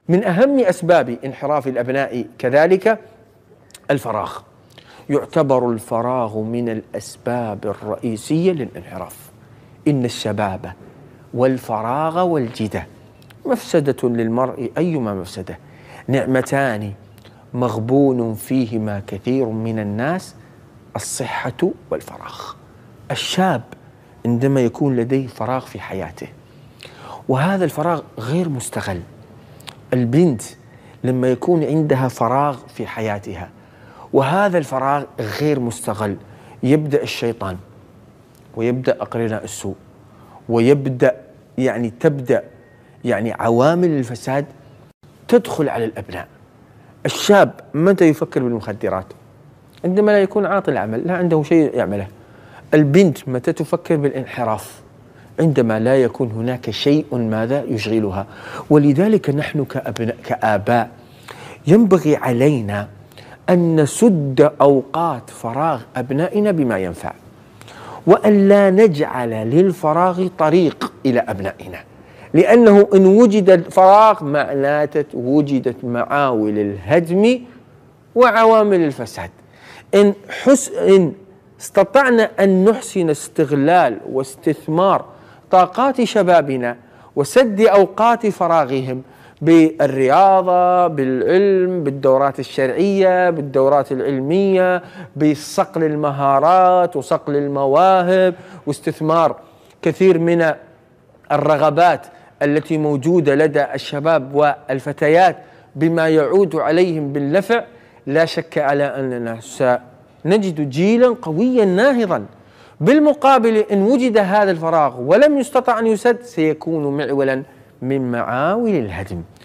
من أهم أسباب انحراف الأبناء كذلك الفراغ. يعتبر الفراغ من الأسباب الرئيسية للانحراف. إن الشباب والفراغ والجدة مفسدة للمرء أيما مفسدة، نعمتان مغبون فيهما كثير من الناس، الصحة والفراغ. الشاب عندما يكون لديه فراغ في حياته وهذا الفراغ غير مستغل، البنت لما يكون عندها فراغ في حياتها وهذا الفراغ غير مستغل، يبدأ الشيطان ويبدأ أقرناء السوء ويبدأ تبدأ عوامل الفساد تدخل على الأبناء. الشاب متى يفكر بالمخدرات؟ عندما لا يكون عاطل العمل، لا عنده شيء يعمله. البنت متى تفكر بالانحراف؟ عندما لا يكون هناك شيء ماذا يشغلها. ولذلك نحن كآباء ينبغي علينا أن نسد أوقات فراغ أبنائنا بما ينفع، وأن لا نجعل للفراغ طريق إلى أبنائنا، لأنه إن وجد الفراغ معناته وجدت معاول الهدم وعوامل الفساد. إن استطعنا أن نحسن استغلال واستثمار طاقات شبابنا وسد أوقات فراغهم بالرياضة، بالعلم، بالدورات الشرعية، بالدورات العلمية، بصقل المهارات وصقل المواهب واستثمار كثير من الرغبات التي موجودة لدى الشباب والفتيات بما يعود عليهم بالنفع، لا شك على أننا سنجد جيلا قويا ناهضا. بالمقابل إن وجد هذا الفراغ ولم يستطع أن يسد، سيكون معولا من معاول الهدم.